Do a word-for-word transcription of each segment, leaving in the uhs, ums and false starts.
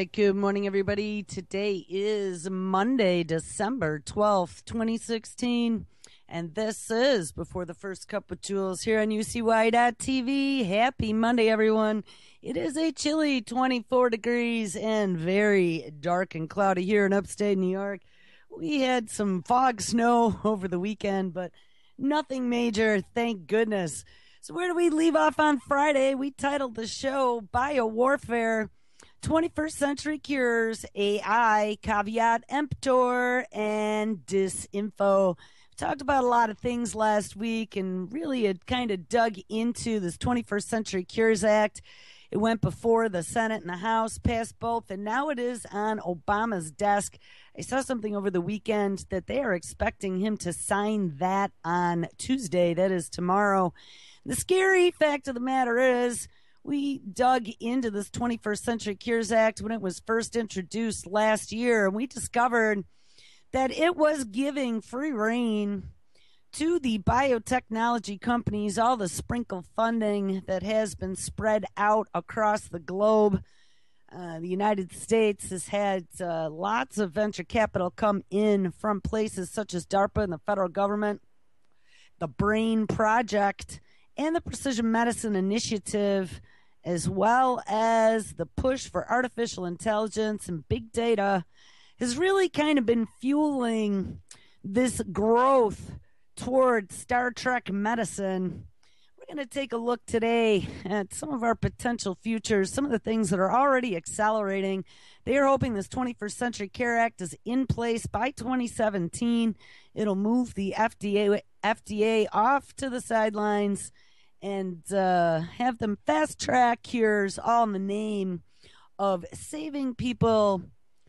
right. Good morning, everybody. Today is Monday, December twelfth, twenty sixteen. And this is Before the First Cup with Jules here on U C Y dot T V. Happy Monday, everyone. It is a chilly twenty-four degrees and very dark and cloudy here in upstate New York. We had some fog snow over the weekend, but nothing major, thank goodness. So where do we leave off on Friday? We titled the show Biowarfare, twenty-first Century Cures, A I, Caveat Emptor, and Disinfo. We talked about a lot of things last week and really had kind of dug into this twenty-first Century Cures Act. It went before the Senate and the House, passed both, and now it is on Obama's desk. I saw something over the weekend that they are expecting him to sign that on Tuesday. That is tomorrow. The scary fact of the matter is we dug into this twenty-first Century Cures Act when it was first introduced last year, and we discovered that it was giving free rein to the biotechnology companies, all the sprinkle funding that has been spread out across the globe. Uh, the United States has had uh, lots of venture capital come in from places such as DARPA and the federal government, the BRAIN Project, and the Precision Medicine Initiative, as well as the push for artificial intelligence and big data, has really kind of been fueling this growth toward Star Trek medicine. We're going to take a look today at some of our potential futures, some of the things that are already accelerating. They are hoping this twenty-first Century Care Act is in place by twenty seventeen. It'll move the F D A, F D A off to the sidelines and uh, have them fast-track cures, all in the name of saving people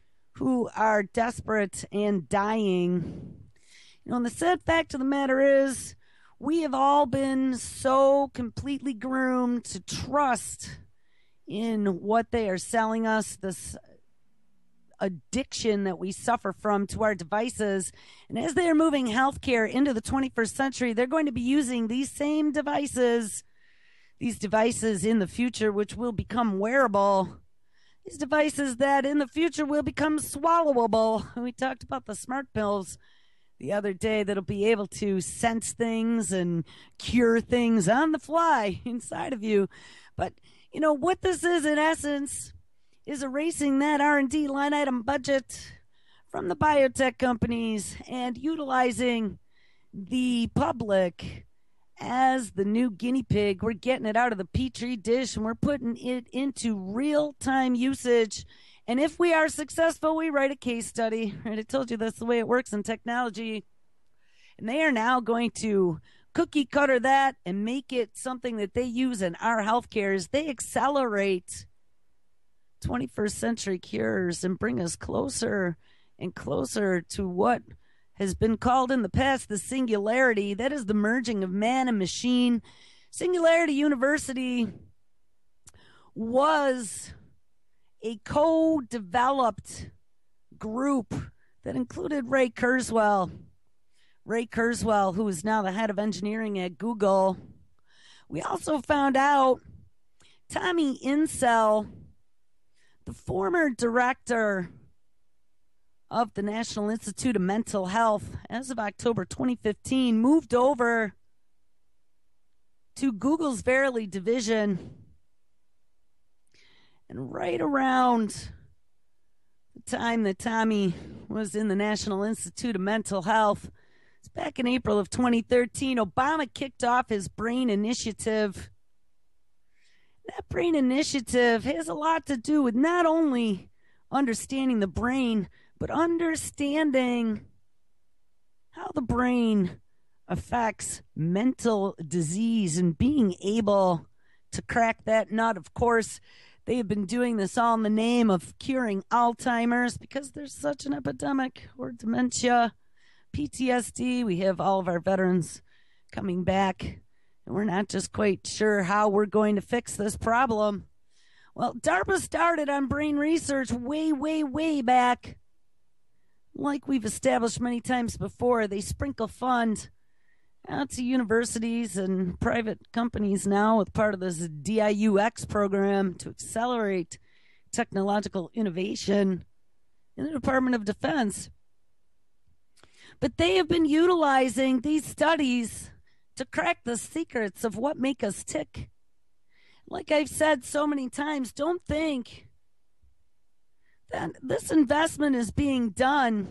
who are desperate and dying. You know, and the sad fact of the matter is, we have all been so completely groomed to trust in what they are selling us, this addiction that we suffer from to our devices. And as they are moving healthcare into the twenty-first century, they're going to be using these same devices, these devices in the future, which will become wearable, these devices that in the future will become swallowable. We talked about the smart pills the other day that'll be able to sense things and cure things on the fly inside of you. But, you know, what this is in essence is erasing that R and D line item budget from the biotech companies and utilizing the public as the new guinea pig. We're getting it out of the petri dish and we're putting it into real-time usage. And if we are successful, we write a case study. Right? I told you that's the way it works in technology. And they are now going to cookie cutter that and make it something that they use in our healthcare as they accelerate twenty-first century cures and bring us closer and closer to what has been called in the past the singularity. That is the merging of man and machine. Singularity University was a co-developed group that included Ray Kurzweil. Ray Kurzweil, who is now the head of engineering at Google. We also found out Tommy Insel, the former director of the National Institute of Mental Health, as of October twenty fifteen, moved over to Google's Verily division. And right around the time that Tommy was in the National Institute of Mental Health, it's back in April of twenty thirteen, Obama kicked off his BRAIN Initiative. That BRAIN Initiative has a lot to do with not only understanding the brain, but understanding how the brain affects mental disease and being able to crack that nut. Of course, they have been doing this all in the name of curing Alzheimer's because there's such an epidemic, or dementia, P T S D. We have all of our veterans coming back, and we're not just quite sure how we're going to fix this problem. Well, DARPA started on brain research way, way, way back. Like we've established many times before, they sprinkle fund out to universities and private companies now with part of this D I U X program to accelerate technological innovation in the Department of Defense. But they have been utilizing these studies to crack the secrets of what make us tick. Like I've said so many times, don't think that this investment is being done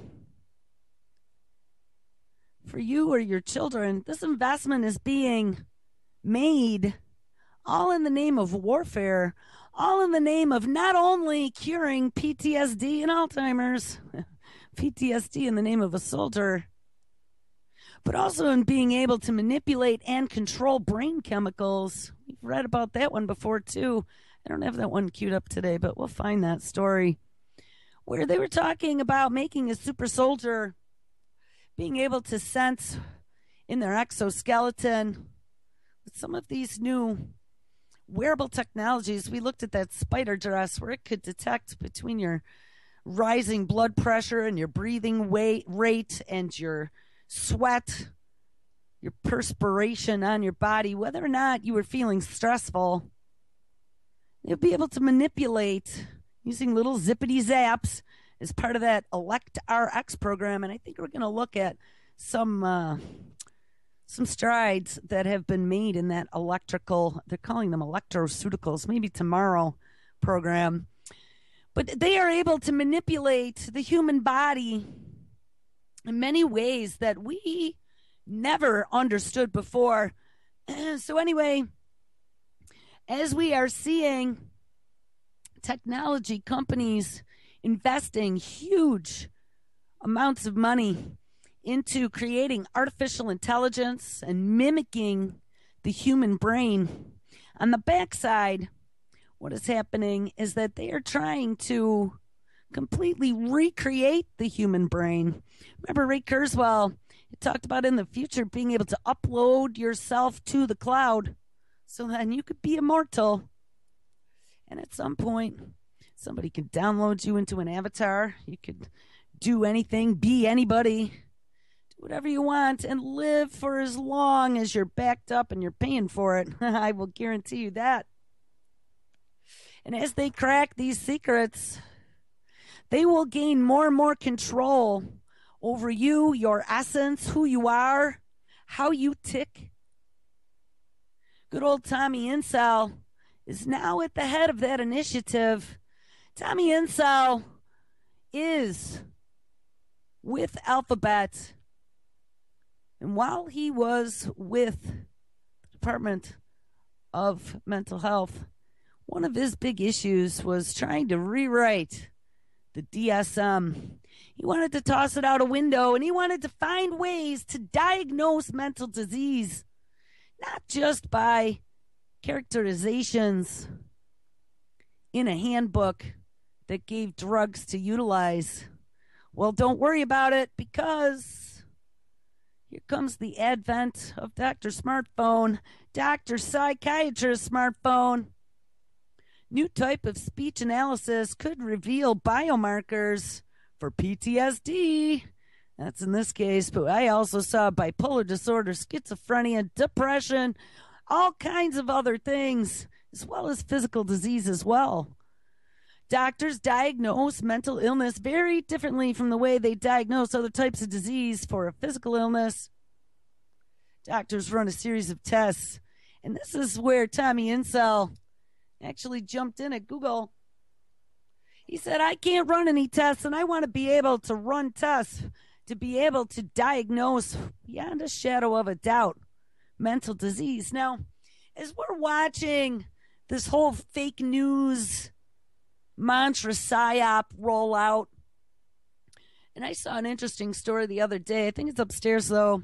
for you or your children. This investment is being made all in the name of warfare, all in the name of not only curing P T S D and Alzheimer's, P T S D in the name of a soldier, but also in being able to manipulate and control brain chemicals. We've read about that one before, too. I don't have that one queued up today, but we'll find that story where they were talking about making a super soldier being able to sense in their exoskeleton with some of these new wearable technologies. We looked at that spider dress where it could detect between your rising blood pressure and your breathing weight rate and your sweat, your perspiration on your body, whether or not you were feeling stressful. They'll be able to manipulate using little zippity zaps as part of that Elect R X program. And I think we're going to look at some uh, some strides that have been made in that electrical, they're calling them electroceuticals, maybe tomorrow program. But they are able to manipulate the human body in many ways that we never understood before. So anyway, as we are seeing technology companies investing huge amounts of money into creating artificial intelligence and mimicking the human brain, on the backside, what is happening is that they are trying to completely recreate the human brain. Remember Ray Kurzweil, he talked about in the future being able to upload yourself to the cloud so then you could be immortal. And at some point, somebody could download you into an avatar. You could do anything, be anybody, do whatever you want, and live for as long as you're backed up and you're paying for it. I will guarantee you that. And as they crack these secrets, they will gain more and more control over you, your essence, who you are, how you tick. Good old Tommy Insel is now at the head of that initiative. Tommy Insel is with Alphabet. And while he was with the Department of Mental Health, one of his big issues was trying to rewrite the D S M. He wanted to toss it out a window, and he wanted to find ways to diagnose mental disease, not just by characterizations in a handbook that gave drugs to utilize. Well, don't worry about it, because here comes the advent of Doctor Smartphone, Doctor Psychiatrist Smartphone. New type of speech analysis could reveal biomarkers for P T S D. That's in this case, but I also saw bipolar disorder, schizophrenia, depression, all kinds of other things, as well as physical disease as well. Doctors diagnose mental illness very differently from the way they diagnose other types of disease. For a physical illness, doctors run a series of tests. And this is where Tommy Insel actually jumped in at Google. He said, I can't run any tests, and I want to be able to run tests to be able to diagnose beyond a shadow of a doubt mental disease. Now, as we're watching this whole fake news mantra psyop roll out, and I saw an interesting story the other day, I think it's upstairs though,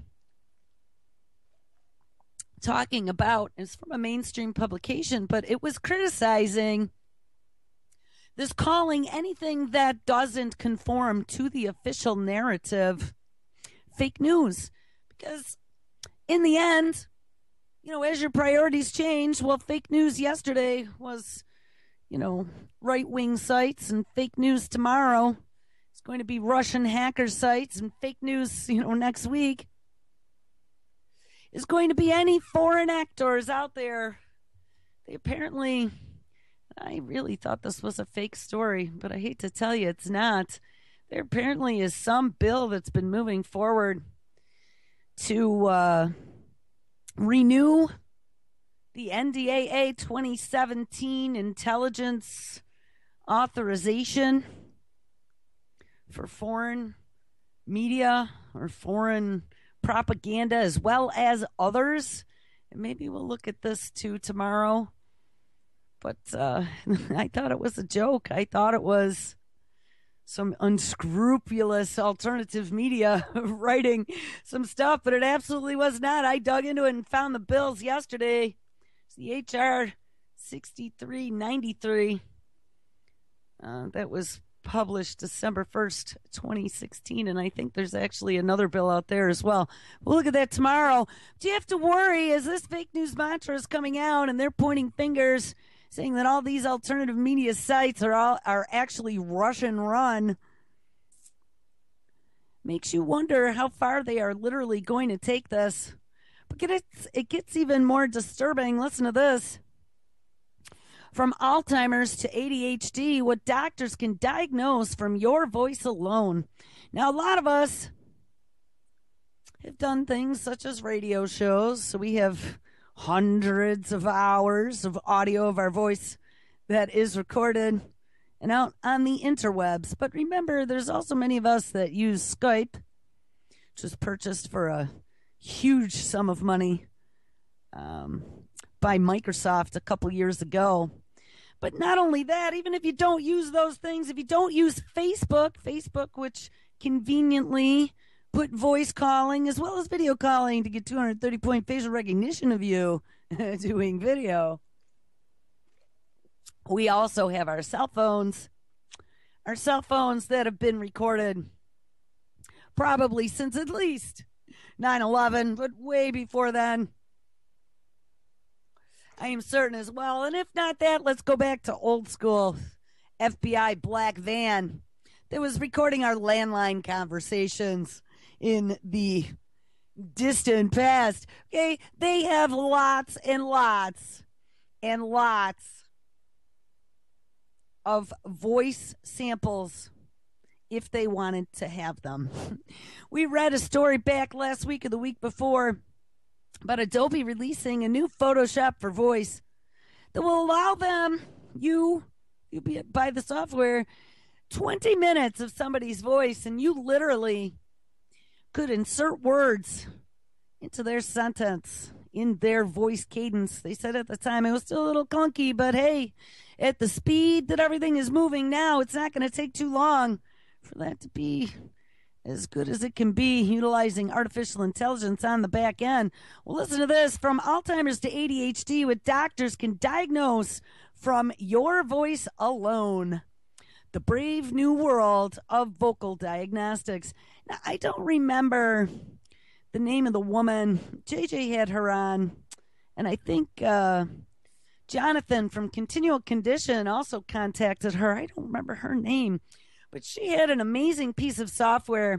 talking about, it's from a mainstream publication, but it was criticizing this, calling anything that doesn't conform to the official narrative fake news. Because in the end, you know, as your priorities change, well, fake news yesterday was, you know, right-wing sites, and fake news tomorrow is going to be Russian hacker sites, and fake news, you know, next week is going to be any foreign actors out there. They apparently, I really thought this was a fake story, but I hate to tell you it's not. There apparently is some bill that's been moving forward to uh, renew the N D A A twenty seventeen intelligence authorization for foreign media or foreign propaganda as well as others. And maybe we'll look at this too tomorrow. But uh, I thought it was a joke. I thought it was some unscrupulous alternative media writing some stuff, but it absolutely was not. I dug into it and found the bills yesterday. It's the H R sixty-three ninety-three. Uh, that was published December first, twenty sixteen, and I think there's actually another bill out there as well. We'll look at that tomorrow. Do you have to worry as this fake news mantra is coming out and they're pointing fingers saying that all these alternative media sites are all, are actually Russian run? Makes you wonder how far they are literally going to take this. But it, it gets even more disturbing. Listen to this. From Alzheimer's to A D H D, what doctors can diagnose from your voice alone. Now, a lot of us have done things such as radio shows, so we have hundreds of hours of audio of our voice that is recorded and out on the interwebs. But remember, there's also many of us that use Skype, which was purchased for a huge sum of money um, by Microsoft a couple years ago. But not only that, even if you don't use those things, if you don't use Facebook, Facebook, which conveniently put voice calling as well as video calling to get two hundred thirty point facial recognition of you doing video. We also have our cell phones, our cell phones that have been recorded probably since at least nine eleven, but way before then. I am certain as well. And if not that, let's go back to old school F B I black van that was recording our landline conversations in the distant past. Okay, they have lots and lots and lots of voice samples if they wanted to have them. We read a story back last week or the week before about Adobe releasing a new Photoshop for voice that will allow them, you, you buy the software, twenty minutes of somebody's voice, and you literally could insert words into their sentence in their voice cadence. They said at the time it was still a little clunky, but hey, at the speed that everything is moving now, it's not going to take too long for that to be as good as it can be, utilizing artificial intelligence on the back end. Well, listen to this. From Alzheimer's to A D H D, what doctors can diagnose from your voice alone. The brave new world of vocal diagnostics. Now, I don't remember the name of the woman. J J had her on, and I think uh, Jonathan from Continual Condition also contacted her. I don't remember her name. But she had an amazing piece of software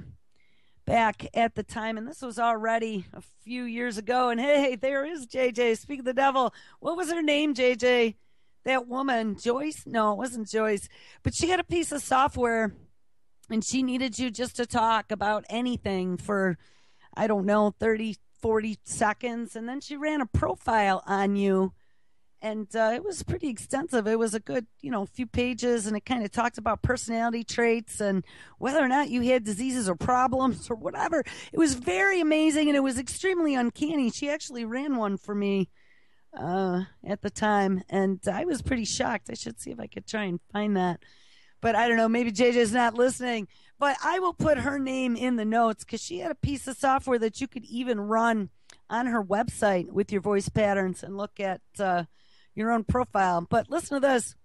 back at the time, and this was already a few years ago. And hey, there is J J. Speak of the devil. What was her name, J J? That woman, Joyce? No, it wasn't Joyce. But she had a piece of software, and she needed you just to talk about anything for, I don't know, thirty, forty seconds. And then she ran a profile on you. And uh, it was pretty extensive. It was a good, you know, few pages, and it kind of talked about personality traits and whether or not you had diseases or problems or whatever. It was very amazing, and it was extremely uncanny. She actually ran one for me uh, at the time, and I was pretty shocked. I should see if I could try and find that. But I don't know, maybe J J's not listening. But I will put her name in the notes because she had a piece of software that you could even run on her website with your voice patterns and look at uh, your own profile. But listen to this.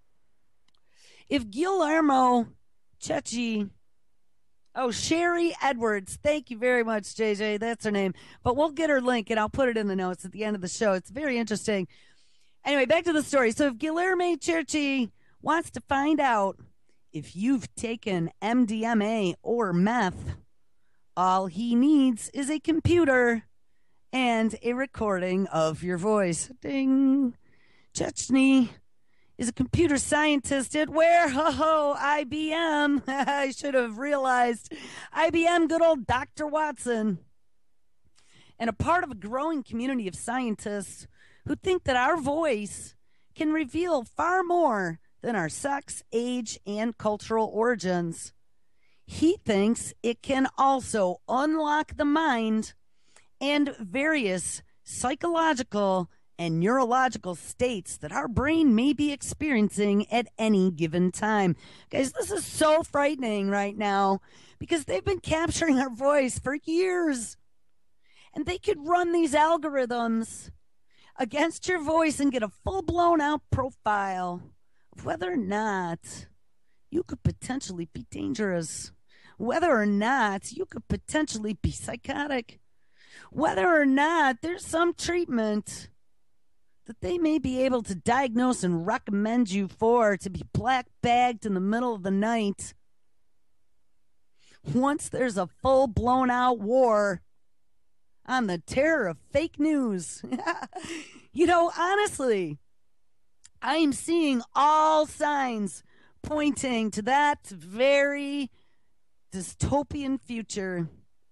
If Guillermo Chechi, oh, Sherry Edwards, thank you very much, J J. That's her name. But we'll get her link, and I'll put it in the notes at the end of the show. It's very interesting. Anyway, back to the story. So if Guillermo Chechi wants to find out if you've taken M D M A or meth, all he needs is a computer and a recording of your voice. Ding. Chechny is a computer scientist at where? Ho, I B M. I should have realized. I B M, good old Doctor Watson. And a part of a growing community of scientists who think that our voice can reveal far more than our sex, age, and cultural origins. He thinks it can also unlock the mind and various psychological and neurological states that our brain may be experiencing at any given time. Guys, this is so frightening right now because they've been capturing our voice for years. And they could run these algorithms against your voice and get a full-blown out profile of whether or not you could potentially be dangerous, whether or not you could potentially be psychotic, whether or not there's some treatment that they may be able to diagnose and recommend you for to be black bagged in the middle of the night. Once there's a full blown out war on the terror of fake news. You know, honestly, I am seeing all signs pointing to that very dystopian future.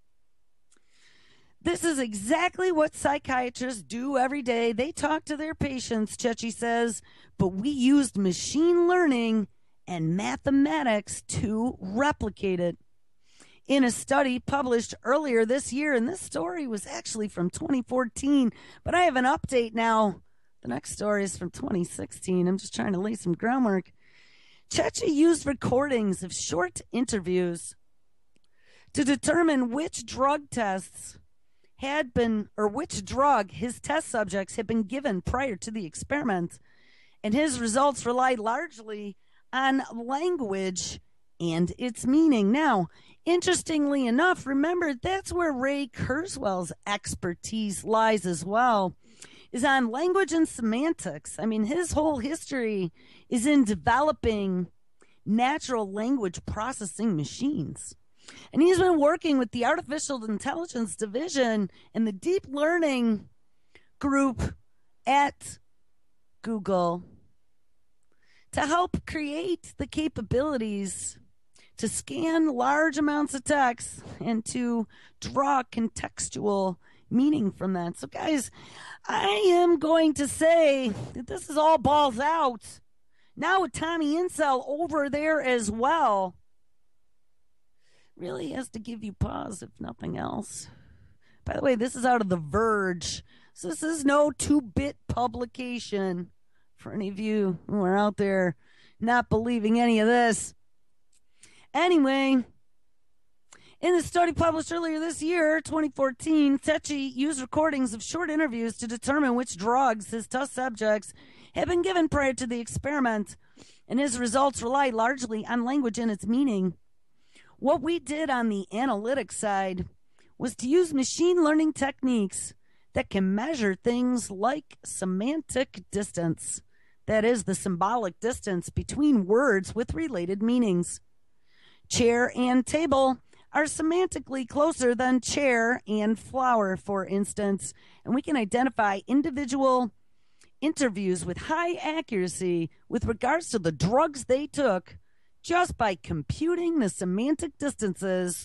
This is exactly what psychiatrists do every day. They talk to their patients, Chechi says, but we used machine learning and mathematics to replicate it. In a study published earlier this year, and this story was actually from twenty fourteen, but I have an update now. The next story is from twenty sixteen. I'm just trying to lay some groundwork. Chechi used recordings of short interviews to determine which drug tests had been, or which drug his test subjects had been given prior to the experiment, and his results relied largely on language and its meaning. Now, interestingly enough, remember, that's where Ray Kurzweil's expertise lies as well, is on language and semantics. I mean, his whole history is in developing natural language processing machines. And he's been working with the Artificial Intelligence Division and the Deep Learning Group at Google to help create the capabilities to scan large amounts of text and to draw contextual meaning from that. So, guys, I am going to say that this is all balls out. Now with Tommy Insel over there as well, really has to give you pause, if nothing else. By the way, this is out of The Verge. So this is no two-bit publication for any of you who are out there not believing any of this. Anyway, in a study published earlier this year, twenty fourteen, Chechi used recordings of short interviews to determine which drugs his test subjects had been given prior to the experiment, and his results relied largely on language and its meaning. What we did on the analytics side was to use machine learning techniques that can measure things like semantic distance, that is, the symbolic distance between words with related meanings. Chair and table are semantically closer than chair and flower, for instance, and we can identify individual interviews with high accuracy with regards to the drugs they took just by computing the semantic distances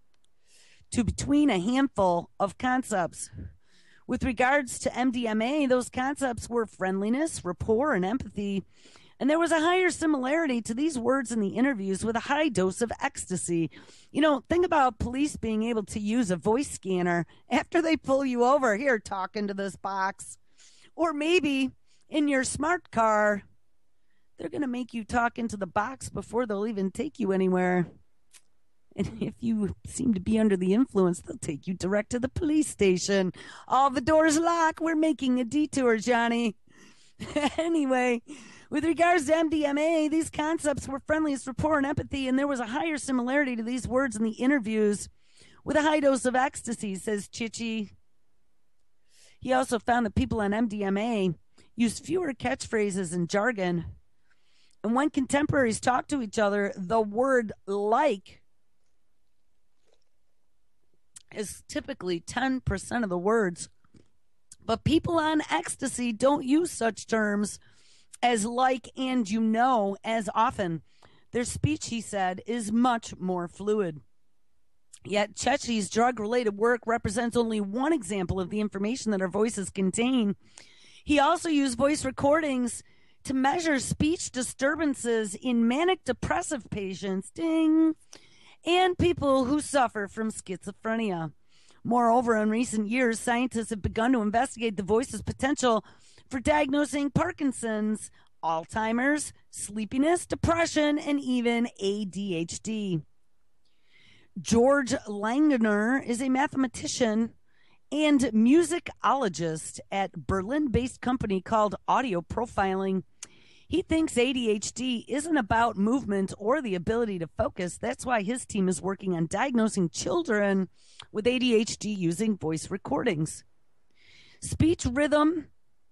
to between a handful of concepts. With regards to M D M A, those concepts were friendliness, rapport, and empathy. And there was a higher similarity to these words in the interviews with a high dose of ecstasy. You know, think about police being able to use a voice scanner after they pull you over. Here, talk into this box. Or maybe in your smart car, they're going to make you talk into the box before they'll even take you anywhere. And if you seem to be under the influence, they'll take you direct to the police station. All the doors lock. We're making a detour, Johnny. Anyway, with regards to M D M A, these concepts were friendliness, rapport, and empathy, and there was a higher similarity to these words in the interviews with a high dose of ecstasy, says Chechi. He also found that people on M D M A used fewer catchphrases and jargon. And when contemporaries talk to each other, the word like is typically ten percent of the words. But people on ecstasy don't use such terms as like and you know as often. Their speech, he said, is much more fluid. Yet Cecchi's drug-related work represents only one example of the information that our voices contain. He also used voice recordings to measure speech disturbances in manic depressive patients, ding, and people who suffer from schizophrenia. Moreover, in recent years, scientists have begun to investigate the voice's potential for diagnosing Parkinson's, Alzheimer's, sleepiness, depression, and even A D H D. George Langner is a mathematician and musicologist at Berlin-based company called Audio Profiling. He thinks A D H D isn't about movement or the ability to focus. That's why his team is working on diagnosing children with A D H D using voice recordings. Speech rhythm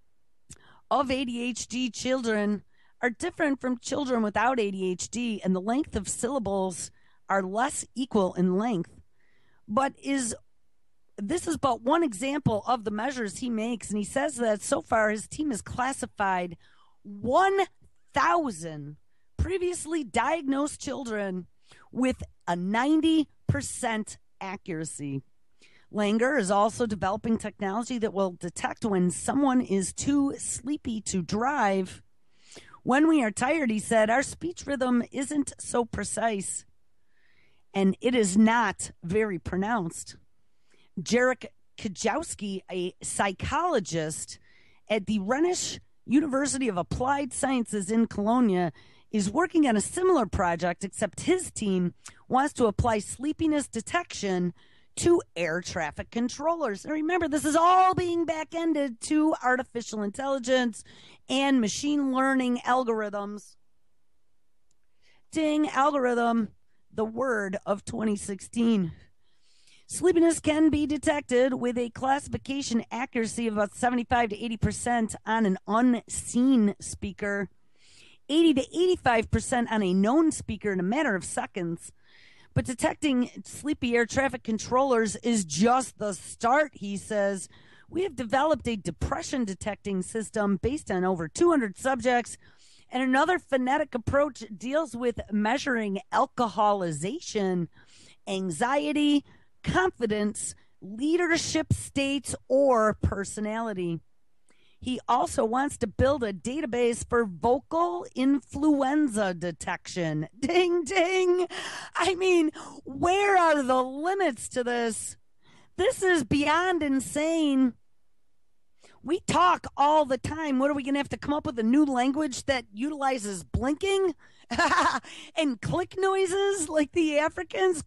of A D H D children are different from children without A D H D, and the length of syllables are less equal in length. But is this is but one example of the measures he makes, and he says that so far his team has classified one thousand previously diagnosed children with a ninety percent accuracy. Langer is also developing technology that will detect when someone is too sleepy to drive. When we are tired, he said, our speech rhythm isn't so precise, and it is not very pronounced. Jarek Kajowski, a psychologist at the Rhenish University of Applied Sciences in Cologne, is working on a similar project, except his team wants to apply sleepiness detection to air traffic controllers. And remember, this is all being back-ended to artificial intelligence and machine learning algorithms. Ding, algorithm, the word of twenty sixteen. Sleepiness can be detected with a classification accuracy of about seventy-five to eighty percent on an unseen speaker, eighty to eighty-five percent on a known speaker in a matter of seconds. But detecting sleepy air traffic controllers is just the start, he says. We have developed a depression detecting system based on over two hundred subjects, and another phonetic approach deals with measuring alcoholization, anxiety, confidence, leadership states, or personality. He also wants to build a database for vocal influenza detection. Ding, ding. I mean, where are the limits to this? This is beyond insane. We talk all the time. What are we going to have to come up with a new language that utilizes blinking and click noises like the Africans?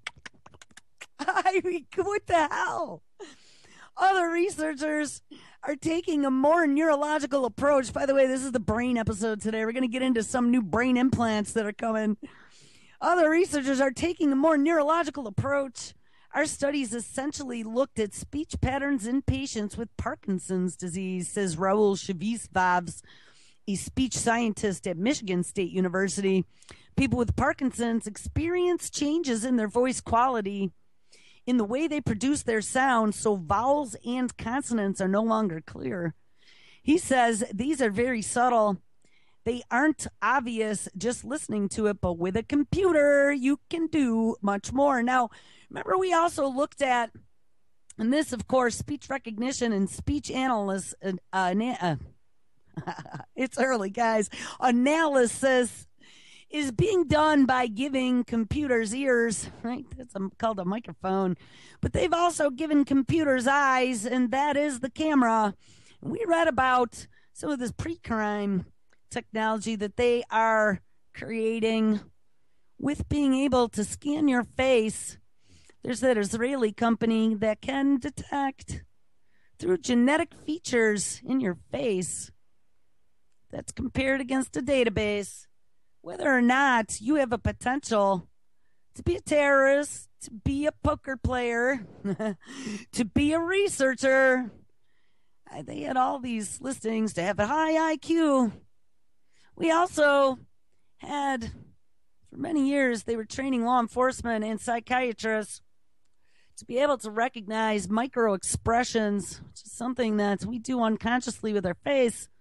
I mean, what the hell? Other researchers are taking a more neurological approach. By the way, this is the brain episode today. We're going to get into some new brain implants that are coming. Other researchers are taking a more neurological approach. Our studies essentially looked at speech patterns in patients with Parkinson's disease, says Raul Chavis-Vavs, a speech scientist at Michigan State University. People with Parkinson's experience changes in their voice quality, in the way they produce their sound, so vowels and consonants are no longer clear. He says these are very subtle. They aren't obvious just listening to it, but with a computer, you can do much more. Now, remember we also looked at, and this, of course, speech recognition and speech analysis, uh, uh, it's early, guys, analysis is being done by giving computers ears, right? That's a, called a microphone. But they've also given computers eyes, and that is the camera. We read about some of this pre-crime technology that they are creating with being able to scan your face. There's that Israeli company that can detect through genetic features in your face that's compared against a database whether or not you have a potential to be a terrorist, to be a poker player, to be a researcher. They had all these listings to have a high I Q. We also had, for many years, they were training law enforcement and psychiatrists to be able to recognize micro expressions, which is something that we do unconsciously with our face.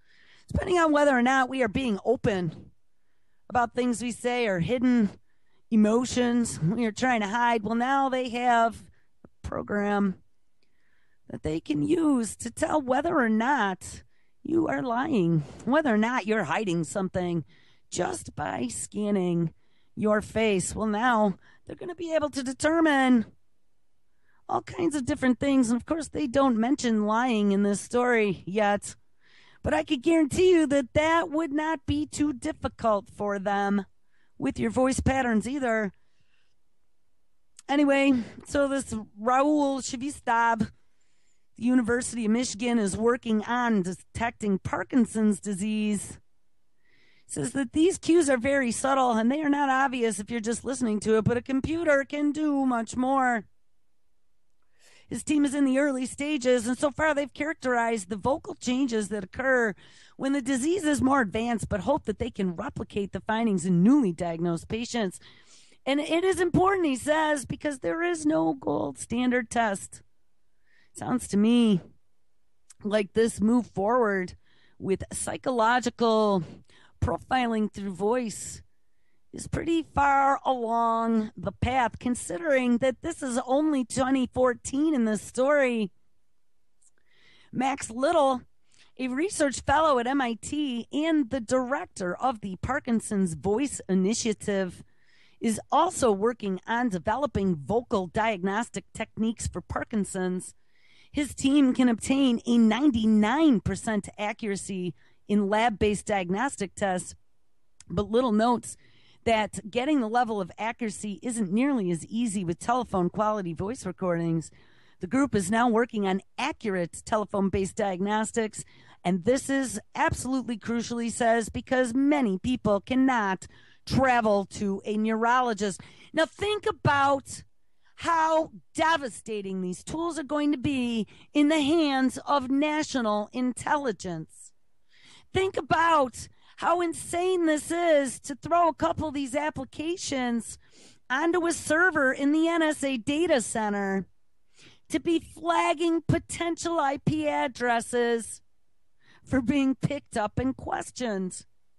depending on whether or not we are being open about things we say or hidden emotions we are trying to hide. Well, now they have a program that they can use to tell whether or not you are lying, whether or not you're hiding something just by scanning your face. Well, now they're going to be able to determine all kinds of different things. And of course, they don't mention lying in this story yet. But I could guarantee you that that would not be too difficult for them with your voice patterns either. Anyway, so this Raul Shvistab, the University of Michigan, is working on detecting Parkinson's disease. It says that these cues are very subtle and they are not obvious if you're just listening to it, but a computer can do much more. His team is in the early stages, and so far they've characterized the vocal changes that occur when the disease is more advanced, but hope that they can replicate the findings in newly diagnosed patients. And it is important, he says, because there is no gold standard test. Sounds to me like this move forward with psychological profiling through voice is pretty far along the path, considering that this is only twenty fourteen in this story. Max Little, a research fellow at M I T and the director of the Parkinson's Voice Initiative, is also working on developing vocal diagnostic techniques for Parkinson's. His team can obtain a ninety-nine percent accuracy in lab-based diagnostic tests, but Little notes that getting the level of accuracy isn't nearly as easy with telephone quality voice recordings. The group is now working on accurate telephone-based diagnostics, and this is absolutely crucial, he says, because many people cannot travel to a neurologist. Now think about how devastating these tools are going to be in the hands of national intelligence. Think about how insane this is to throw a couple of these applications onto a server in the N S A data center, to be flagging potential I P addresses for being picked up and questioned.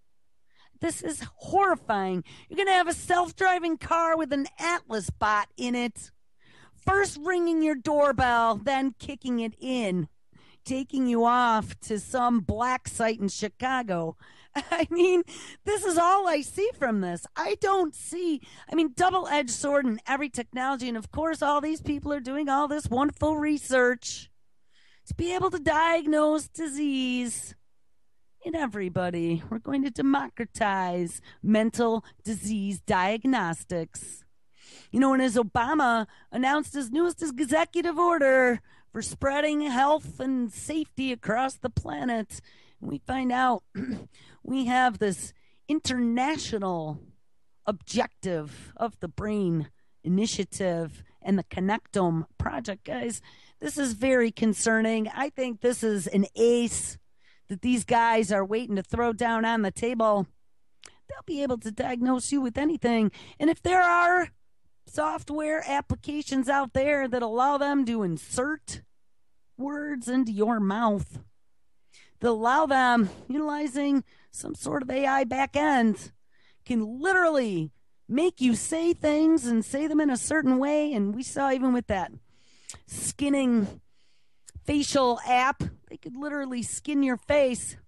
This is horrifying. You're going to have a self-driving car with an Atlas bot in it, first ringing your doorbell, then kicking it in, taking you off to some black site in Chicago. I mean, this is all I see from this. I don't see, I mean, double-edged sword in every technology. And of course, all these people are doing all this wonderful research to be able to diagnose disease in everybody. We're going to democratize mental disease diagnostics. You know, and as Obama announced his newest executive order for spreading health and safety across the planet, we find out we have this international objective of the Brain Initiative and the Connectome Project. Guys, this is very concerning. I think this is an ace that these guys are waiting to throw down on the table. They'll be able to diagnose you with anything. And if there are software applications out there that allow them to insert words into your mouth, that allow them, utilizing some sort of A I backend, can literally make you say things and say them in a certain way. And we saw even with that skinning facial app, they could literally skin your face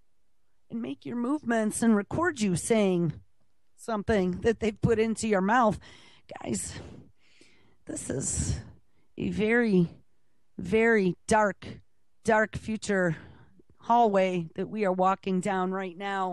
and make your movements and record you saying something that they've put into your mouth. Guys, this is a very, very dark, dark future hallway that we are walking down right now.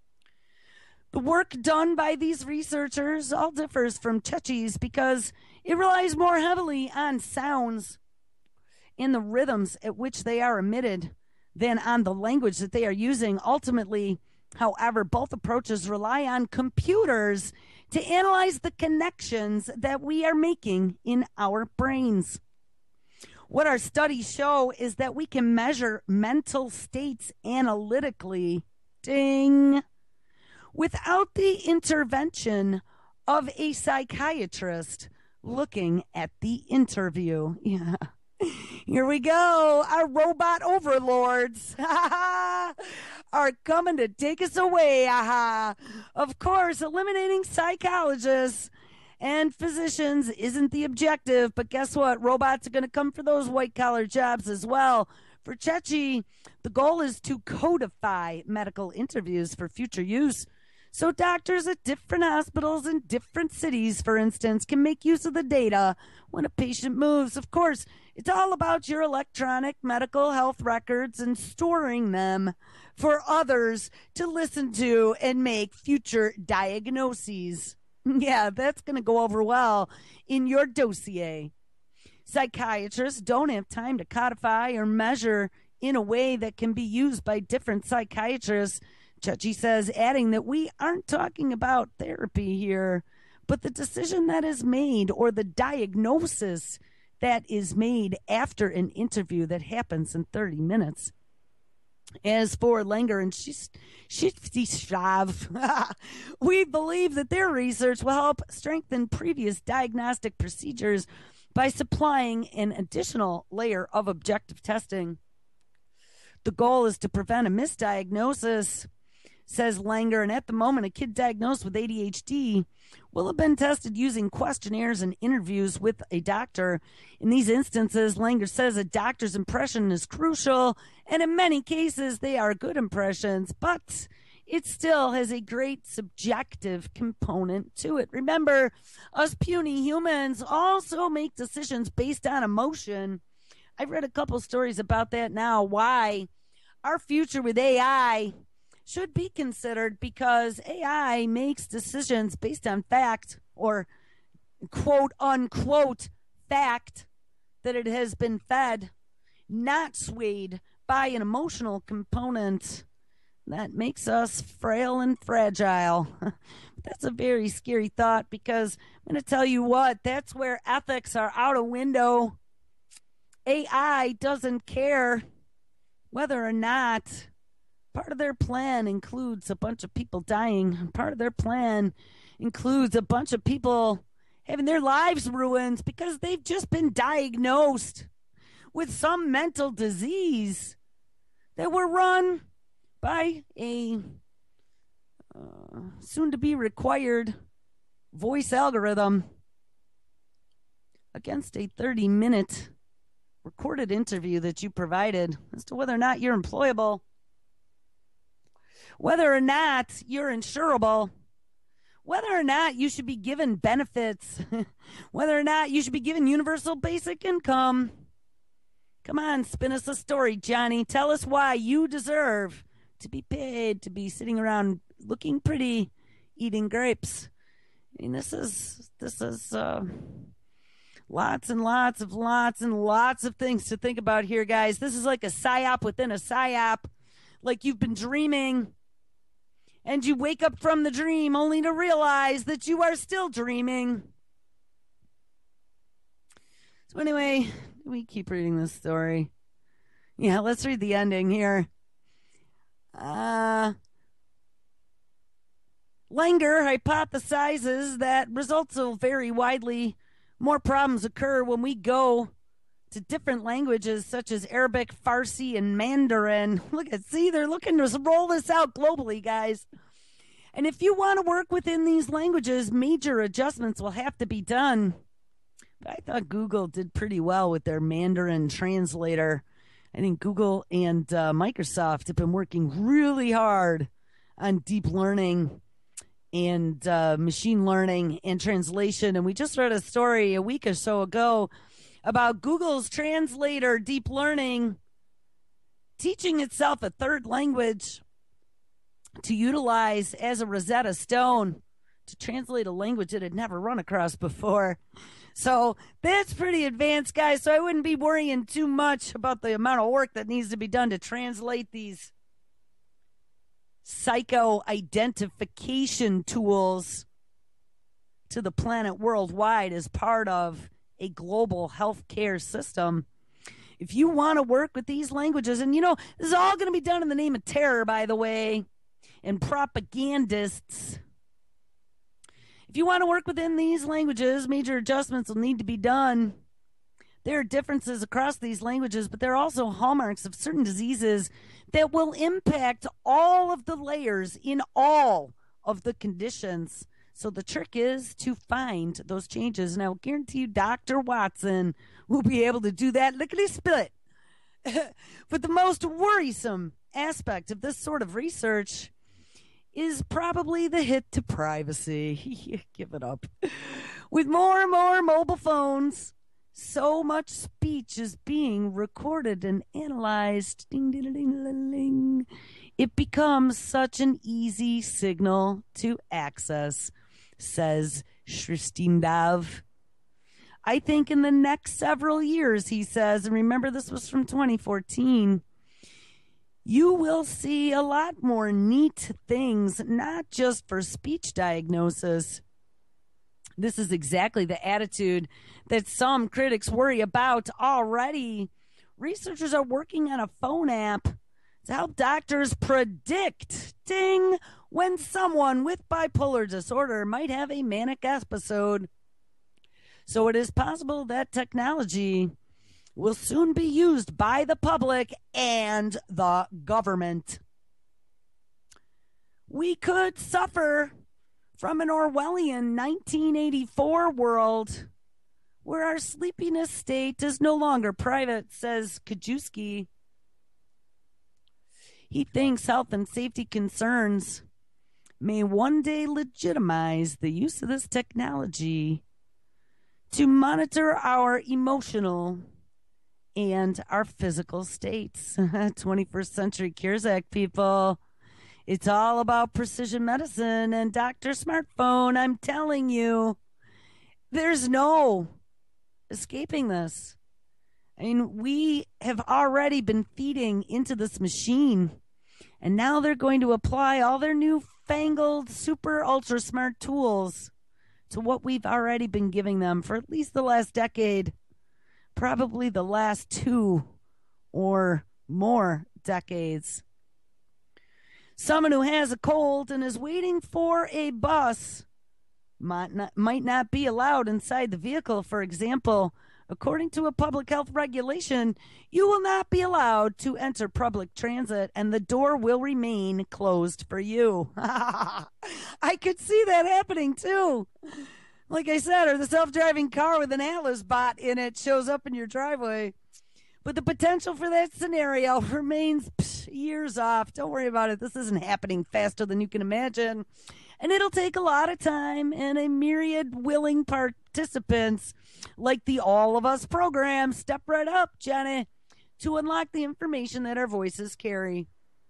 The work done by these researchers all differs from Cecchi's because it relies more heavily on sounds and the rhythms at which they are emitted than on the language that they are using. Ultimately, however, both approaches rely on computers to analyze the connections that we are making in our brains. What our studies show is that we can measure mental states analytically, ding, without the intervention of a psychiatrist looking at the interview. Yeah. Here we go, our robot overlords. are coming to take us away. Aha. Of course, eliminating psychologists and physicians isn't the objective, but guess what? Robots are going to come for those white collar jobs as well. For Chechi, the goal is to codify medical interviews for future use. So doctors at different hospitals in different cities, for instance, can make use of the data when a patient moves. Of course, it's all about your electronic medical health records and storing them for others to listen to and make future diagnoses. Yeah, that's going to go over well in your dossier. Psychiatrists don't have time to codify or measure in a way that can be used by different psychiatrists. Chechi says, adding that we aren't talking about therapy here, but the decision that is made or the diagnosis that is made after an interview that happens in thirty minutes. As for Langer and Shishrav, we believe that their research will help strengthen previous diagnostic procedures by supplying an additional layer of objective testing. The goal is to prevent a misdiagnosis, says Langer, and at the moment, a kid diagnosed with A D H D will have been tested using questionnaires and interviews with a doctor. In these instances, Langer says a doctor's impression is crucial, and in many cases, they are good impressions, but it still has a great subjective component to it. Remember, us puny humans also make decisions based on emotion. I've read a couple stories about that now, why our future with A I should be considered, because A I makes decisions based on fact, or quote unquote fact that it has been fed, not swayed by an emotional component that makes us frail and fragile. That's a very scary thought, because I'm going to tell you what, that's where ethics are out a window. A I doesn't care whether or not part of their plan includes a bunch of people dying. Part of their plan includes a bunch of people having their lives ruined because they've just been diagnosed with some mental disease that were run by a uh, soon-to-be required voice algorithm against a thirty-minute recorded interview that you provided as to whether or not you're employable, whether or not you're insurable, whether or not you should be given benefits, whether or not you should be given universal basic income. Come on, spin us a story, Johnny. Tell us why you deserve to be paid to be sitting around looking pretty, eating grapes. I mean, this is, this is, uh, lots and lots of lots and lots of things to think about here, guys. This is like a psyop within a psyop. Like you've been dreaming, and you wake up from the dream only to realize that you are still dreaming. So anyway, we keep reading this story. Yeah, let's read the ending here. Uh, Langer hypothesizes that results will vary widely. More problems occur when we go to different languages such as Arabic, Farsi, and Mandarin. Look at, see, they're looking to roll this out globally, guys. And if you want to work within these languages, major adjustments will have to be done. But I thought Google did pretty well with their Mandarin translator. I think Google and uh, Microsoft have been working really hard on deep learning and uh, machine learning and translation. And we just read a story a week or so ago about Google's translator, deep learning, teaching itself a third language to utilize as a Rosetta Stone to translate a language it had never run across before. So that's pretty advanced, guys. So I wouldn't be worrying too much about the amount of work that needs to be done to translate these psycho-identification tools to the planet worldwide as part of a global healthcare system. If you want to work with these languages, and you know, this is all going to be done in the name of terror, by the way, and propagandists. If you want to work within these languages, major adjustments will need to be done. There are differences across these languages, but there are also hallmarks of certain diseases that will impact all of the layers in all of the conditions. So the trick is to find those changes. And I will guarantee you Doctor Watson will be able to do that lickety split. But the most worrisome aspect of this sort of research is probably the hit to privacy. Give it up. With more and more mobile phones, so much speech is being recorded and analyzed. Ding, ding, ding, ding, ding. It becomes such an easy signal to access, says Shristidav. I think in the next several years, he says, and remember this was from twenty fourteen, you will see a lot more neat things, not just for speech diagnosis. This is exactly the attitude that some critics worry about already. Researchers are working on a phone app to help doctors predict, ding, when someone with bipolar disorder might have a manic episode. So it is possible that technology will soon be used by the public and the government. We could suffer from an Orwellian nineteen eighty-four world where our sleepiness state is no longer private, says Kajewski. He thinks health and safety concerns may one day legitimize the use of this technology to monitor our emotional and our physical states. twenty-first Century Cures Act, people. It's all about precision medicine and Doctor Smartphone. I'm telling you, there's no escaping this. I mean, we have already been feeding into this machine, and now they're going to apply all their newfangled, super, ultra smart tools to what we've already been giving them for at least the last decade, probably the last two or more decades. Someone who has a cold and is waiting for a bus might not, might not be allowed inside the vehicle. For example, according to a public health regulation, you will not be allowed to enter public transit and the door will remain closed for you. I could see that happening too. Like I said, or the self-driving car with an Atlas bot in it shows up in your driveway. But the potential for that scenario remains psh, years off. Don't worry about it. This isn't happening faster than you can imagine. And it'll take a lot of time and a myriad willing participants like the All of Us program. Step right up, Jenny, to unlock the information that our voices carry.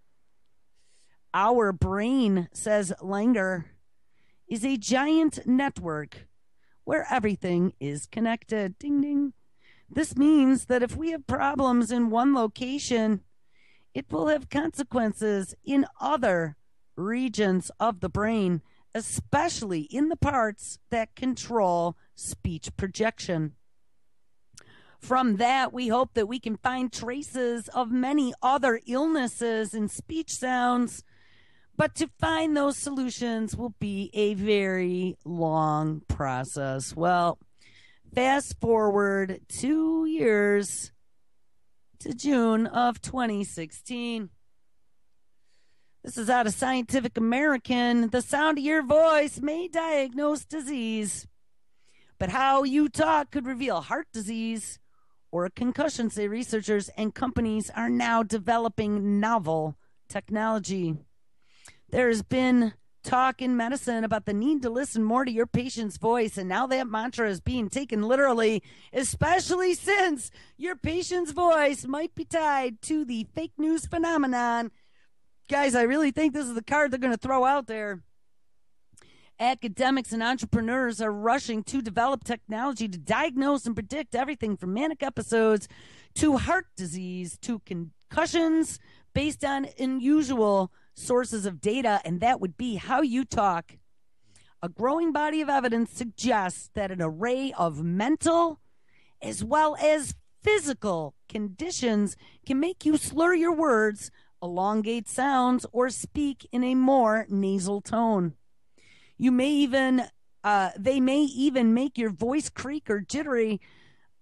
Our brain, says Langer, is a giant network where everything is connected. Ding, ding. This means that if we have problems in one location, it will have consequences in other regions of the brain, especially in the parts that control speech projection. From that, we hope that we can find traces of many other illnesses in speech sounds, but to find those solutions will be a very long process. Well, fast forward two years to June of twenty sixteen. This is out of Scientific American. The sound of your voice may diagnose disease, but how you talk could reveal heart disease or a concussion, say researchers, and companies are now developing novel technology. There's been talk in medicine about the need to listen more to your patient's voice, and now that mantra is being taken literally, especially since your patient's voice might be tied to the fake news phenomenon. Guys, I really think this is the card they're going to throw out there. Academics and entrepreneurs are rushing to develop technology to diagnose and predict everything from manic episodes to heart disease to concussions based on unusual sources of data, and that would be how you talk. A growing body of evidence suggests that an array of mental as well as physical conditions can make you slur your words, elongate sounds, or speak in a more nasal tone. You may even, uh, they may even make your voice creak or jittery.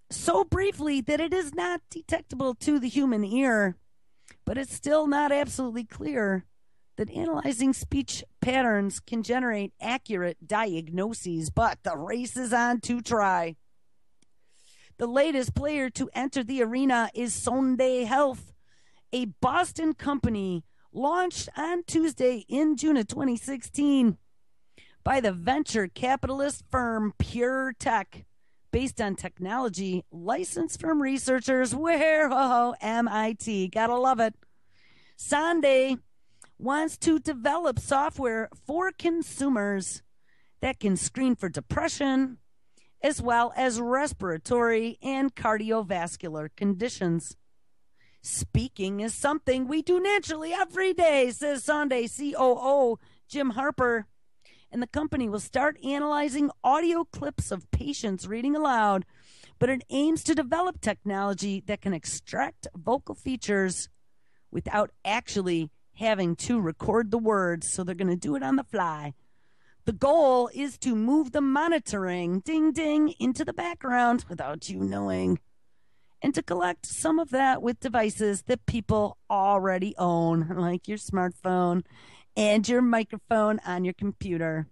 so briefly that it is not detectable to the human ear, but it's still not absolutely clear that analyzing speech patterns can generate accurate diagnoses, but the race is on to try. The latest player to enter the arena is Sonde Health, a Boston company launched on Tuesday in June of twenty sixteen by the venture capitalist firm Pure Tech, based on technology licensed from researchers where, oh, M I T, gotta love it. Sonde wants to develop software for consumers that can screen for depression as well as respiratory and cardiovascular conditions. Speaking is something we do naturally every day, says Sonde C O O Jim Harper. And the company will start analyzing audio clips of patients reading aloud, but it aims to develop technology that can extract vocal features without actually having to record the words, so they're going to do it on the fly. The goal is to move the monitoring, ding ding, into the background without you knowing, and to collect some of that with devices that people already own, like your smartphone and your microphone on your computer.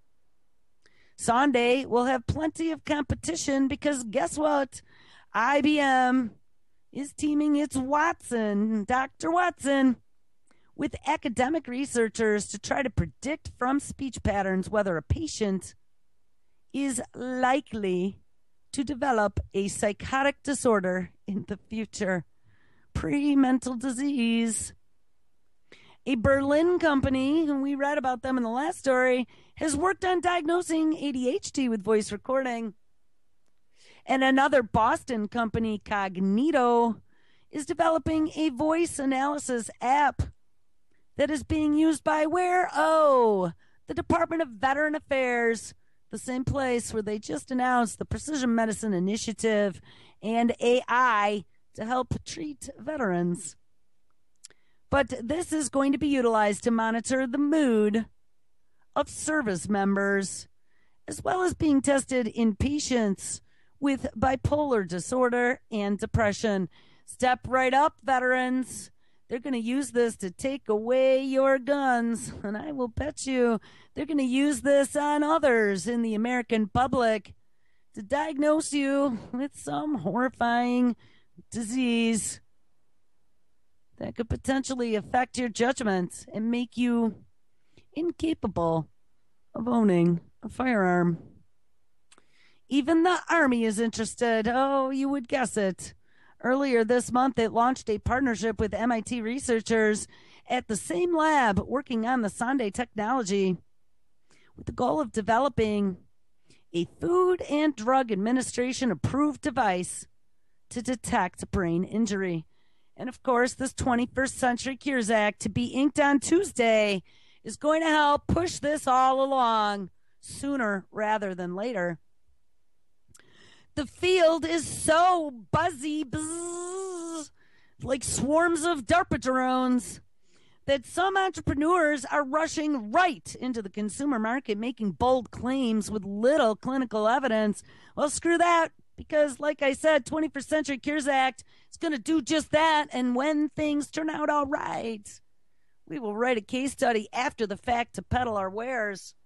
Sonde will have plenty of competition because guess what? I B M is teaming its Watson, Doctor Watson, with academic researchers to try to predict from speech patterns whether a patient is likely to develop a psychotic disorder in the future, pre-mental disease. A Berlin company, and we read about them in the last story, has worked on diagnosing A D H D with voice recording. And another Boston company, Cognito, is developing a voice analysis app that is being used by where? Oh, the Department of Veteran Affairs, the same place where they just announced the Precision Medicine Initiative and A I to help treat veterans. But this is going to be utilized to monitor the mood of service members, as well as being tested in patients with bipolar disorder and depression. Step right up, veterans. They're going to use this to take away your guns, and I will bet you they're going to use this on others in the American public to diagnose you with some horrifying disease that could potentially affect your judgment and make you incapable of owning a firearm. Even the Army is interested. Oh, you would guess it. Earlier this month, it launched a partnership with M I T researchers at the same lab working on the Sonde technology with the goal of developing a Food and Drug Administration approved device to detect brain injury. And of course, this twenty-first Century Cures Act, to be inked on Tuesday, is going to help push this all along sooner rather than later. The field is so buzzy, buzz, like swarms of DARPA drones, that some entrepreneurs are rushing right into the consumer market, making bold claims with little clinical evidence. Well, screw that, because like I said, twenty-first Century Cures Act is going to do just that, and when things turn out all right, we will write a case study after the fact to peddle our wares.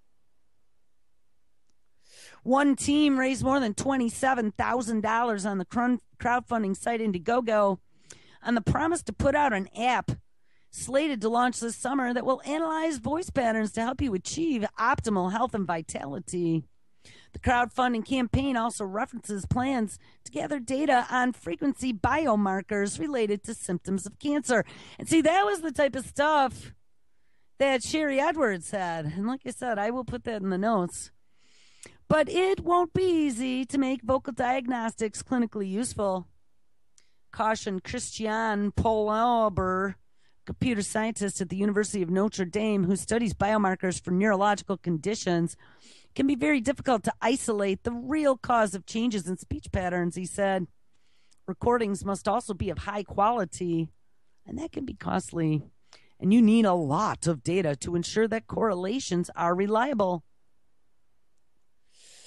One team raised more than twenty-seven thousand dollars on the crowdfunding site Indiegogo on the promise to put out an app slated to launch this summer that will analyze voice patterns to help you achieve optimal health and vitality. The crowdfunding campaign also references plans to gather data on frequency biomarkers related to symptoms of cancer. And see, that was the type of stuff that Sherry Edwards had. And like I said, I will put that in the notes. But it won't be easy to make vocal diagnostics clinically useful, cautioned Christian Polauber, computer scientist at the University of Notre Dame who studies biomarkers for neurological conditions. It can be very difficult to isolate the real cause of changes in speech patterns, he said. Recordings must also be of high quality, and that can be costly. And you need a lot of data to ensure that correlations are reliable.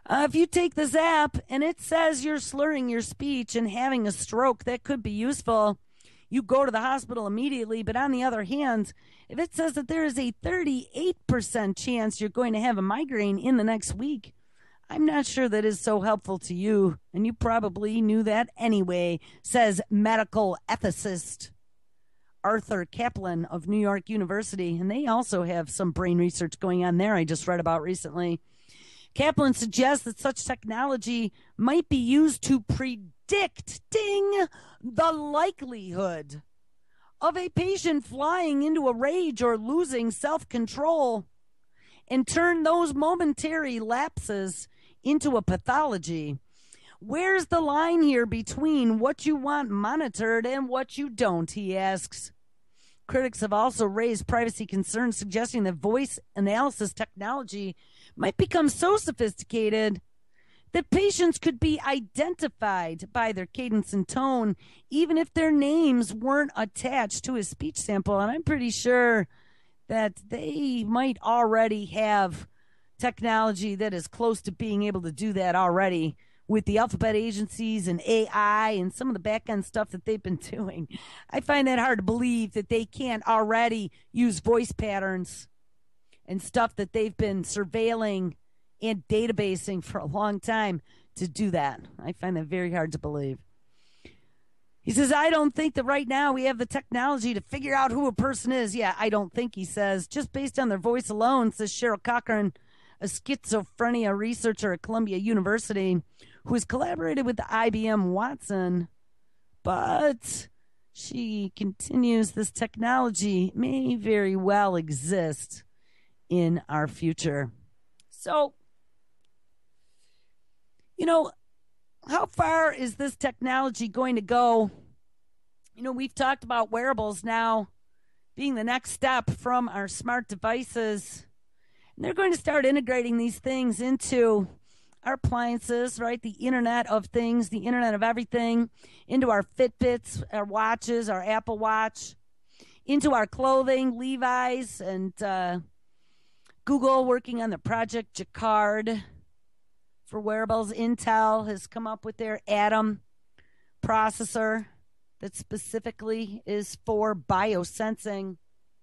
Uh, if you take this app and it says you're slurring your speech and having a stroke, that could be useful. You go to the hospital immediately. But on the other hand, if it says that there is a thirty-eight percent chance you're going to have a migraine in the next week, I'm not sure that is so helpful to you. And you probably knew that anyway, says medical ethicist Arthur Kaplan of New York University. And they also have some brain research going on there I just read about recently. Kaplan suggests that such technology might be used to predict, ding, the likelihood of a patient flying into a rage or losing self-control and turn those momentary lapses into a pathology. Where's the line here between what you want monitored and what you don't, he asks. Critics have also raised privacy concerns, suggesting that voice analysis technology might become so sophisticated that patients could be identified by their cadence and tone, even if their names weren't attached to a speech sample. And I'm pretty sure that they might already have technology that is close to being able to do that already with the alphabet agencies and A I and some of the back end stuff that they've been doing. I find that hard to believe that they can't already use voice patterns and stuff that they've been surveilling and databasing for a long time to do that. I find that very hard to believe. He says, I don't think that right now we have the technology to figure out who a person is. Yeah, I don't think, he says, just based on their voice alone, says Cheryl Cochran, a schizophrenia researcher at Columbia University, who has collaborated with the I B M Watson. But she continues, this technology may very well exist in our future. So, you know, how far is this technology going to go? You know, we've talked about wearables now being the next step from our smart devices. And they're going to start integrating these things into our appliances, right? The Internet of Things, the Internet of Everything, into our Fitbits, our watches, our Apple Watch, into our clothing, Levi's, and uh, Google working on the Project Jacquard for wearables. Intel has come up with their Atom processor that specifically is for biosensing.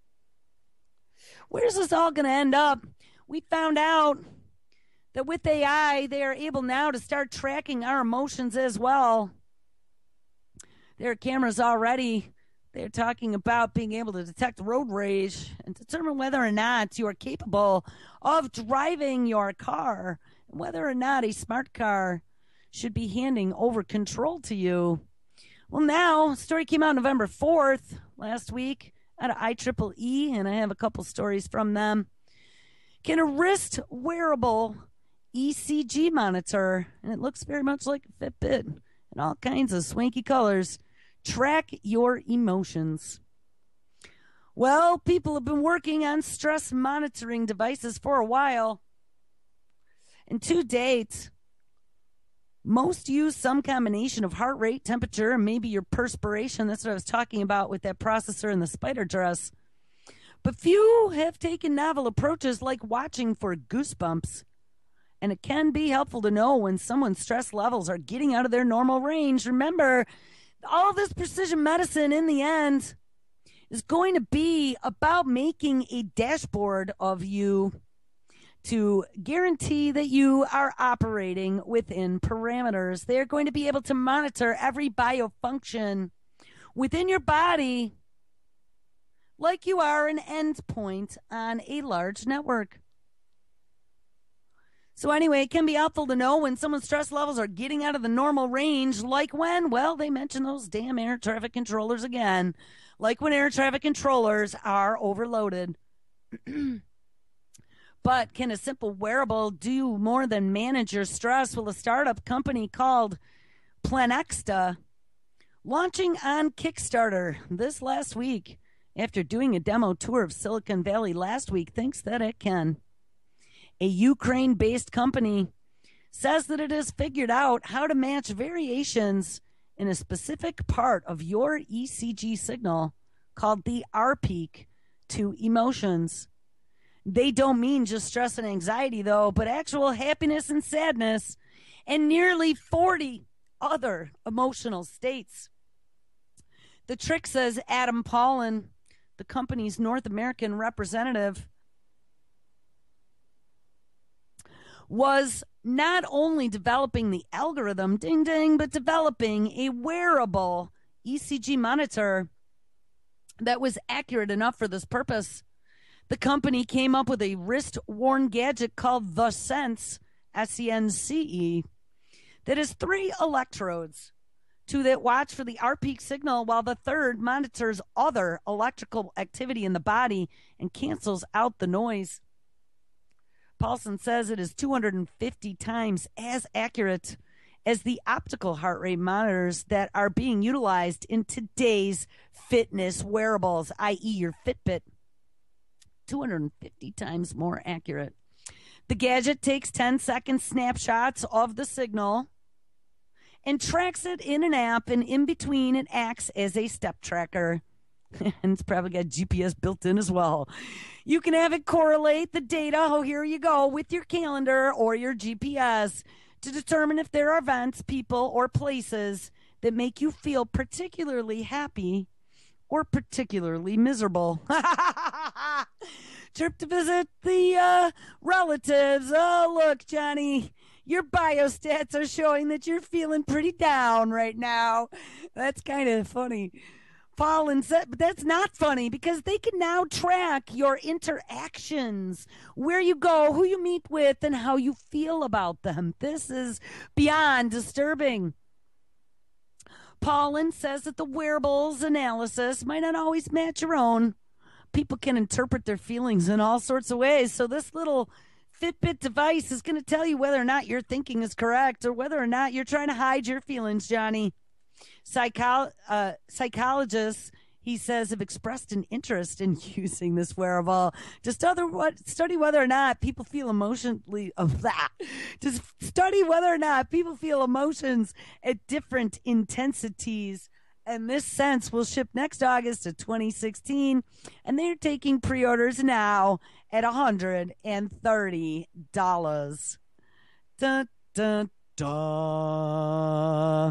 Where's this all going to end up? We found out that with A I, they are able now to start tracking our emotions as well. There are cameras already. They're talking about being able to detect road rage and determine whether or not you are capable of driving your car, and whether or not a smart car should be handing over control to you. Well, now, a story came out November fourth last week out of I triple E, and I have a couple stories from them. Can a wrist wearable E C G monitor, and it looks very much like a Fitbit in all kinds of swanky colors, track your emotions? Well, people have been working on stress monitoring devices for a while, and to date, most use some combination of heart rate, temperature, and maybe your perspiration. That's what I was talking about with that processor in the spider dress. But few have taken novel approaches like watching for goosebumps. And it can be helpful to know when someone's stress levels are getting out of their normal range. Remember, all this precision medicine in the end is going to be about making a dashboard of you to guarantee that you are operating within parameters. They're going to be able to monitor every biofunction within your body like you are an endpoint on a large network. So anyway, it can be helpful to know when someone's stress levels are getting out of the normal range. Like when? Well, they mention those damn air traffic controllers again. Like when air traffic controllers are overloaded. But can a simple wearable do more than manage your stress? Well, a startup company called Planexta, launching on Kickstarter this last week after doing a demo tour of Silicon Valley last week, thinks that it can. A Ukraine-based company says that it has figured out how to match variations in a specific part of your E C G signal called the R peak to emotions. They don't mean just stress and anxiety, though, but actual happiness and sadness, and nearly forty other emotional states. The trick, says Adam Paulin, the company's North American representative, was not only developing the algorithm, ding ding, but developing a wearable E C G monitor that was accurate enough for this purpose. The company came up with a wrist-worn gadget called the Sense, S E N C E, that has three electrodes, two that watch for the R-peak signal, while the third monitors other electrical activity in the body and cancels out the noise. Paulson says it is two hundred fifty times as accurate as the optical heart rate monitors that are being utilized in today's fitness wearables, that is your Fitbit. two hundred fifty times more accurate. The gadget takes ten second snapshots of the signal and tracks it in an app, and in between it acts as a step tracker. And it's probably got G P S built in as well. You can have it correlate the data, oh, here you go, with your calendar or your G P S to determine if there are events, people, or places that make you feel particularly happy or particularly miserable. Trip to visit the uh, relatives. Oh, look, Johnny, your biostats are showing that you're feeling pretty down right now. That's kind of funny. Paulin said, but that's not funny because they can now track your interactions, where you go, who you meet with, and how you feel about them. This is beyond disturbing. Paulin says that the wearables analysis might not always match your own. People can interpret their feelings in all sorts of ways. So this little Fitbit device is going to tell you whether or not your thinking is correct or whether or not you're trying to hide your feelings, Johnny. Psycho- uh, psychologists, he says, have expressed an interest in using this wearable to study, what, study whether or not people feel emotionally of that. To study whether or not people feel emotions at different intensities. And this Sense will ship next August of twenty sixteen, and they're taking pre-orders now at one hundred thirty dollars. Dun, dun, dun.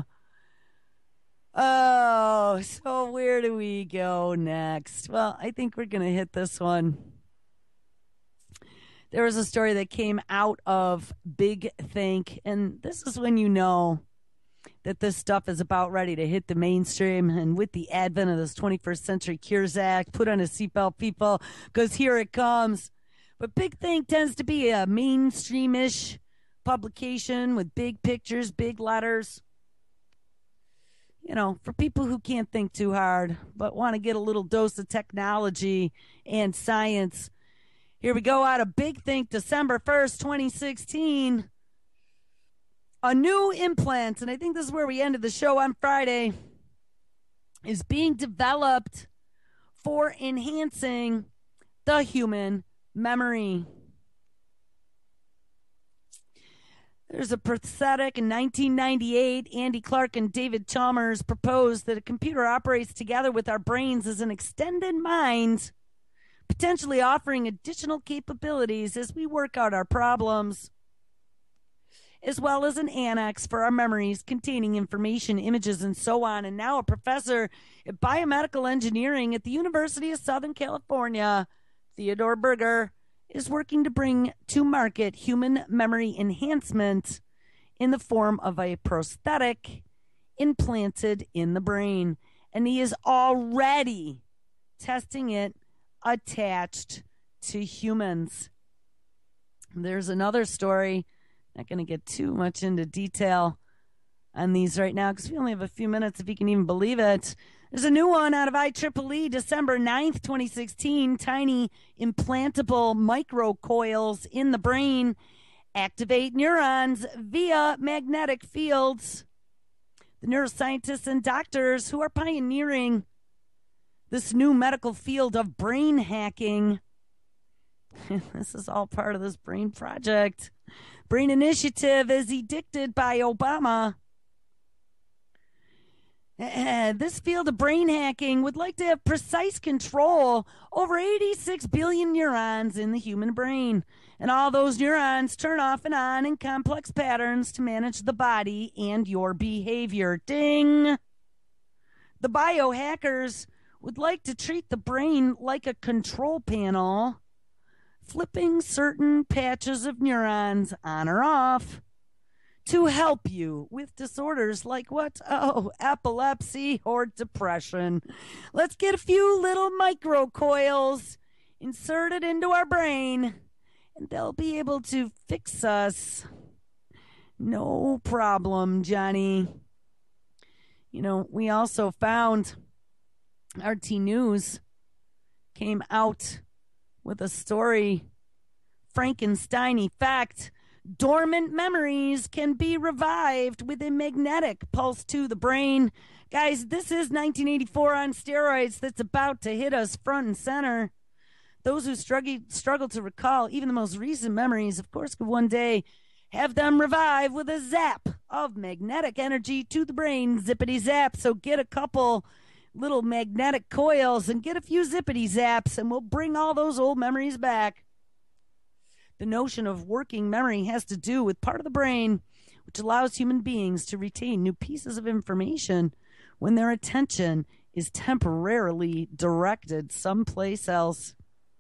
Oh, so where do we go next? Well, I think we're going to hit this one. There was a story that came out of Big Think, and this is when you know that this stuff is about ready to hit the mainstream. And with the advent of this twenty-first Century Cures Act, put on a seatbelt, people, because here it comes. But Big Think tends to be a mainstream-ish publication with big pictures, big letters. You know, for people who can't think too hard, but want to get a little dose of technology and science. Here we go out of Big Think, December first, twenty sixteen. A new implant, and I think this is where we ended the show on Friday, is being developed for enhancing the human memory. There's a prosthetic in nineteen ninety-eight. Andy Clark and David Chalmers proposed that a computer operates together with our brains as an extended mind, potentially offering additional capabilities as we work out our problems, as well as an annex for our memories containing information, images, and so on. And now a professor at biomedical engineering at the University of Southern California, Theodore Berger, is working to bring to market human memory enhancement in the form of a prosthetic implanted in the brain. And he is already testing it attached to humans. There's another story. Not going to get too much into detail on these right now because we only have a few minutes, if you can even believe it. There's a new one out of I triple E, December ninth, twenty sixteen. Tiny implantable microcoils in the brain activate neurons via magnetic fields. The neuroscientists and doctors who are pioneering this new medical field of brain hacking. This is all part of this brain project. Brain initiative is edicted by Obama. Uh, this field of brain hacking would like to have precise control over eighty-six billion neurons in the human brain. And all those neurons turn off and on in complex patterns to manage the body and your behavior. Ding! The biohackers would like to treat the brain like a control panel, flipping certain patches of neurons on or off to help you with disorders like what? Oh, epilepsy or depression. Let's get a few little microcoils inserted into our brain, and they'll be able to fix us. No problem, Johnny. You know, we also found R T News came out with a story, Frankenstein effect. Dormant memories can be revived with a magnetic pulse to the brain. Guys, this is nineteen eighty-four on steroids that's about to hit us front and center. Those who struggle, struggle to recall even the most recent memories, of course, could one day have them revive with a zap of magnetic energy to the brain. Zippity zap. So get a couple little magnetic coils and get a few zippity zaps, and we'll bring all those old memories back. The notion of working memory has to do with part of the brain which allows human beings to retain new pieces of information when their attention is temporarily directed someplace else.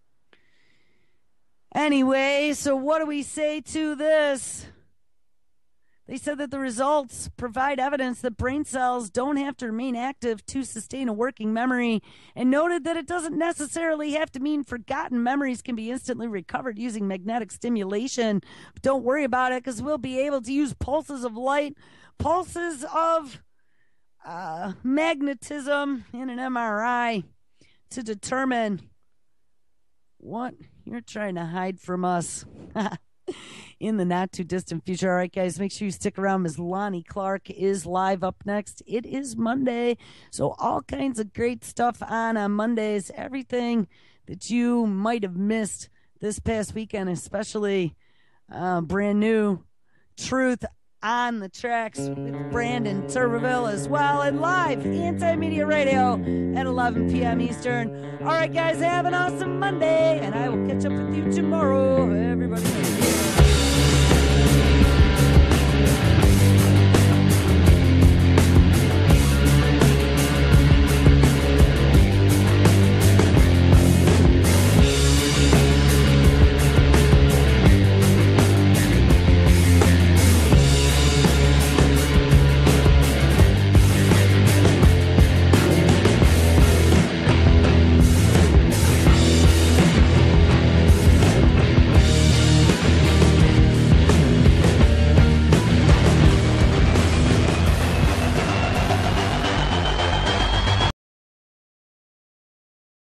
Anyway, so what do we say to this? They said that the results provide evidence that brain cells don't have to remain active to sustain a working memory, and noted that it doesn't necessarily have to mean forgotten memories can be instantly recovered using magnetic stimulation. But don't worry about it, because we'll be able to use pulses of light, pulses of uh, magnetism in an M R I to determine what you're trying to hide from us. In the not-too-distant future. All right, guys, make sure you stick around. Miz Lonnie Clark is live up next. It is Monday, so all kinds of great stuff on on Mondays. Everything that you might have missed this past weekend, especially uh, brand new Truth on the Tracks with Brandon Turbeville as well, and live Anti-Media Radio at eleven p.m. Eastern. All right, guys, have an awesome Monday, and I will catch up with you tomorrow. Everybody.